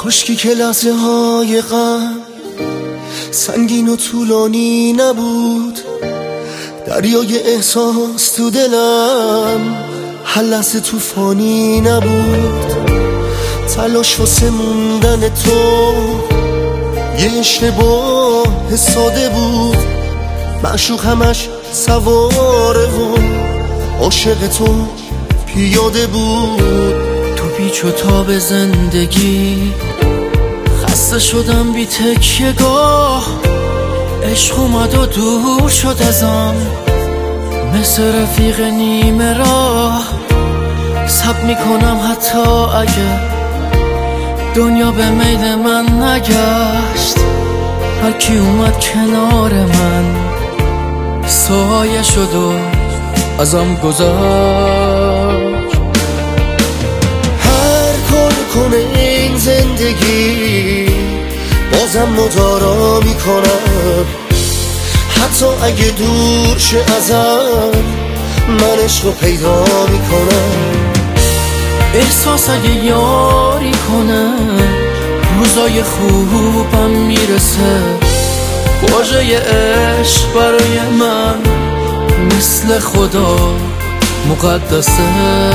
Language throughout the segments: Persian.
کاشکی که لحظه های غم سنگین و طولانی نبود، دریای احساس تو دلم هر لحظه طوفانی نبود. تلاش واسه موندن تو یه اشتباه ساده بود، معشوق همش سواره و عاشق تو پیاده بود. تو پیچ و تاب زندگی خسته شدم بی تکیه‌گاه، عشق اومد و دور شد ازم مثل رفیق نیمه راه. صبر میکنم حتی اگه دنیا به میل من نگشت، هر کی اومد کنار من سایه شد و ازم گذشت. هر کار کنه این زندگی بازم مدارا میکنم، حتی اگه دور شه ازم من عشق رو پیدا میکنم. احساس اگه یاری کنه روزای خوبم میرسه، واژه عشق برای من مثل خدا مقدسه.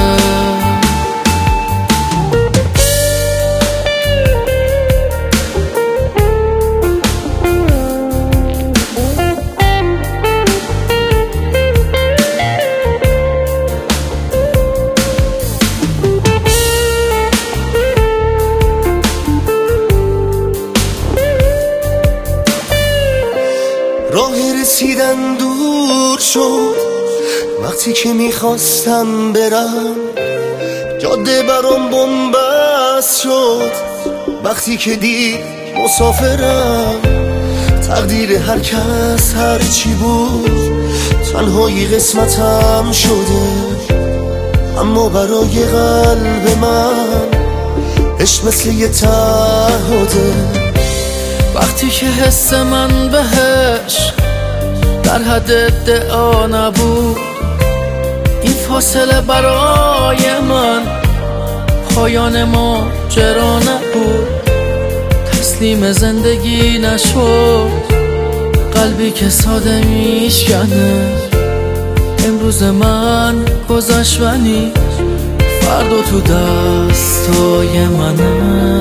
راه رسیدن دور شد وقتی که میخواستم برم، جاده برام بن‌بست شد وقتی که دید مسافرم. تقدیر هر کس هر چی بود تنهایی قسمتم شده، اما برای قلب من عشق مثل یه تعهده. وقتی که حس من بهش در حد ادعا نبود، این فاصله برای من پایان ماجرا نبود. تسلیم زندگی نشد قلبی که ساده میشکنه، امروز من گذشت ولی فردا تو دستای منه.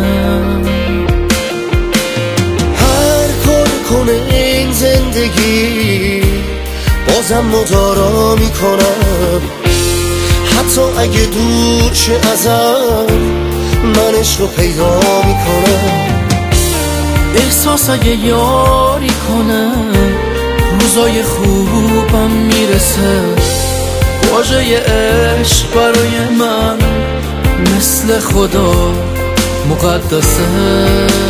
کنه این زندگی بازم مدارا میکنم، حتی اگه دور شه ازم من عشق رو پیدا میکنم. احساس اگه یاری کنه روزای خوبم میرسه، واژه عشق برای من مثل خدا مقدسه.